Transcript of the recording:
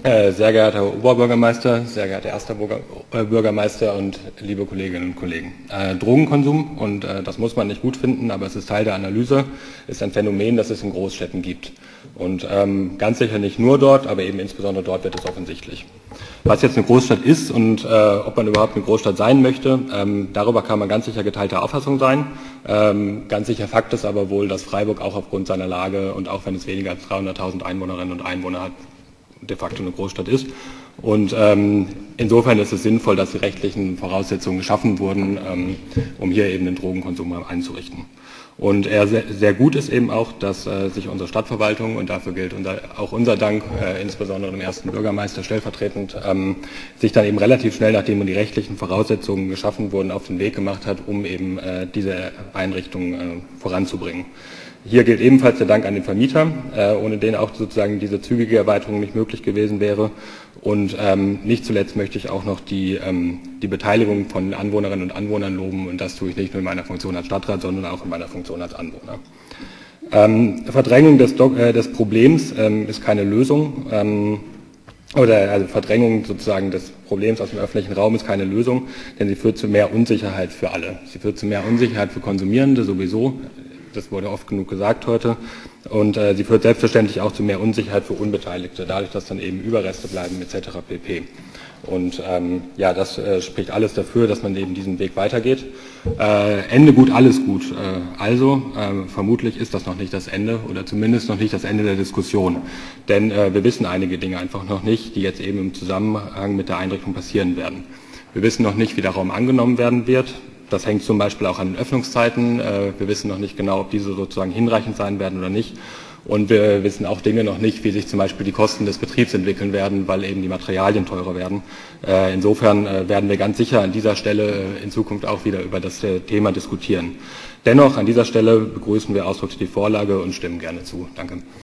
Sehr geehrter Herr Oberbürgermeister, sehr geehrter erster Bürgermeister und liebe Kolleginnen und Kollegen. Drogenkonsum, und das muss man nicht gut finden, aber es ist Teil der Analyse, ist ein Phänomen, das es in Großstädten gibt. Und ganz sicher nicht nur dort, aber eben insbesondere dort wird es offensichtlich. Was jetzt eine Großstadt ist und ob man überhaupt eine Großstadt sein möchte, darüber kann man ganz sicher geteilter Auffassung sein. Ganz sicher Fakt ist aber wohl, dass Freiburg auch aufgrund seiner Lage und auch wenn es weniger als 300.000 Einwohnerinnen und Einwohner hat, de facto eine Großstadt ist. Und insofern ist es sinnvoll, dass die rechtlichen Voraussetzungen geschaffen wurden, um hier eben den Drogenkonsum einzurichten. Und sehr gut ist eben auch, dass sich unsere Stadtverwaltung, und dafür gilt auch unser Dank, insbesondere dem ersten Bürgermeister stellvertretend, sich dann eben relativ schnell, nachdem die rechtlichen Voraussetzungen geschaffen wurden, auf den Weg gemacht hat, um eben diese Einrichtung voranzubringen. Hier gilt ebenfalls der Dank an den Vermieter, ohne den auch sozusagen diese zügige Erweiterung nicht möglich gewesen wäre. Und nicht zuletzt möchte ich auch noch die Beteiligung von Anwohnerinnen und Anwohnern loben. Und das tue ich nicht nur in meiner Funktion als Stadtrat, sondern auch in meiner Funktion als Anwohner. Verdrängung des Problems ist keine Lösung. Also Verdrängung sozusagen des Problems aus dem öffentlichen Raum ist keine Lösung, denn sie führt zu mehr Unsicherheit für alle. Sie führt zu mehr Unsicherheit für Konsumierende sowieso. Das wurde oft genug gesagt heute. Und sie führt selbstverständlich auch zu mehr Unsicherheit für Unbeteiligte, dadurch, dass dann eben Überreste bleiben etc. pp. Und ja, das spricht alles dafür, dass man eben diesen Weg weitergeht. Ende gut, alles gut. Vermutlich ist das noch nicht das Ende oder zumindest noch nicht das Ende der Diskussion. Denn wir wissen einige Dinge einfach noch nicht, die jetzt eben im Zusammenhang mit der Einrichtung passieren werden. Wir wissen noch nicht, wie der Raum angenommen werden wird. Das hängt zum Beispiel auch an den Öffnungszeiten. Wir wissen noch nicht genau, ob diese sozusagen hinreichend sein werden oder nicht. Und wir wissen auch Dinge noch nicht, wie sich zum Beispiel die Kosten des Betriebs entwickeln werden, weil eben die Materialien teurer werden. Insofern werden wir ganz sicher an dieser Stelle in Zukunft auch wieder über das Thema diskutieren. Dennoch, an dieser Stelle begrüßen wir ausdrücklich die Vorlage und stimmen gerne zu. Danke.